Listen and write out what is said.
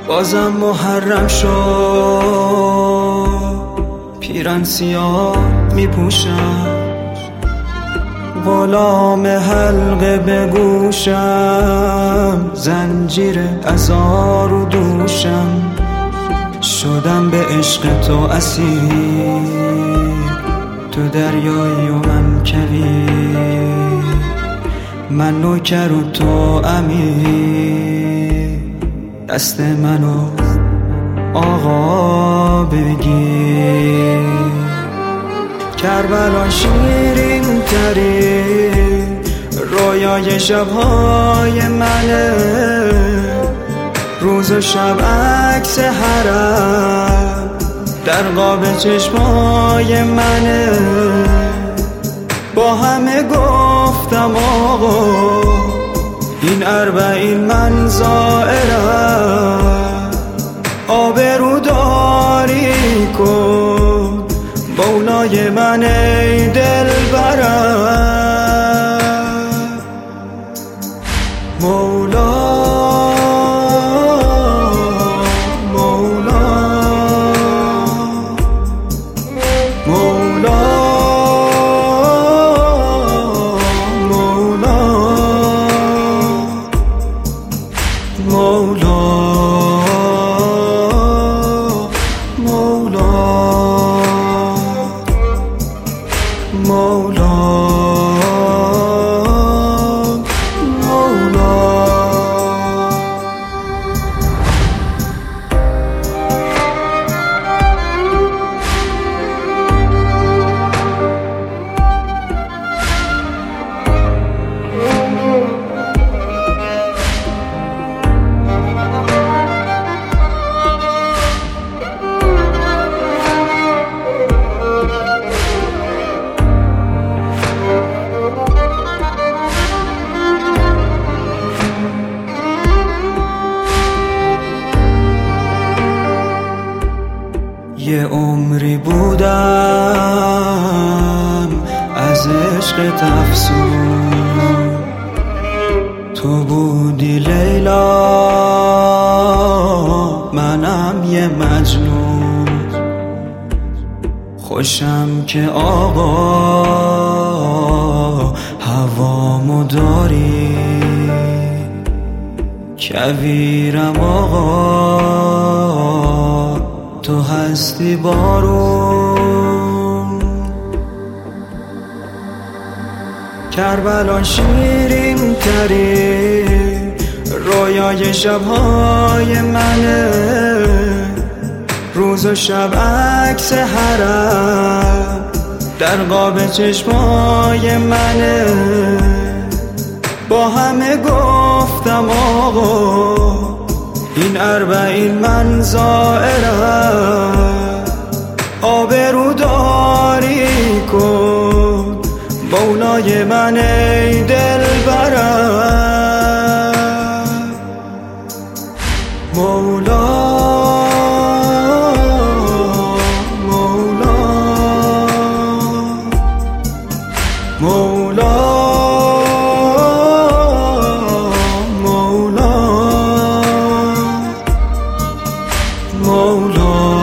بازم محرم شد، پیرن سیاه می پوشم، غلام حلقه به گوشم، زنجیر عذار و دوشم، شدم به عشق تو اسیر، تو دریایی و من کویر، من نوکر و تو امیر، دست منو آقا بگیر. کربلا شیرین ترین رویای شبهای منه، روز و شب عکس حرم در قاب چشمای منه. با همه گفتم آقا این اربعین من زائرم، آبرو داری کن مولای من ای دلبرم. مولا یه عمری بودم از عشقت افسون، تو بودی لیلا منم یه مجنون، خوشم که آقا هوامو داری، کویرم آقا تو هستی بارون. کربلا شیرین ترین رویای شبهای منه، روز و شب عکس حرم در قاب چشمای منه. با همه گفتم آقا این اربعین من زائرم، آبرو داری کن مولای من ای دلبرم. مولا مولا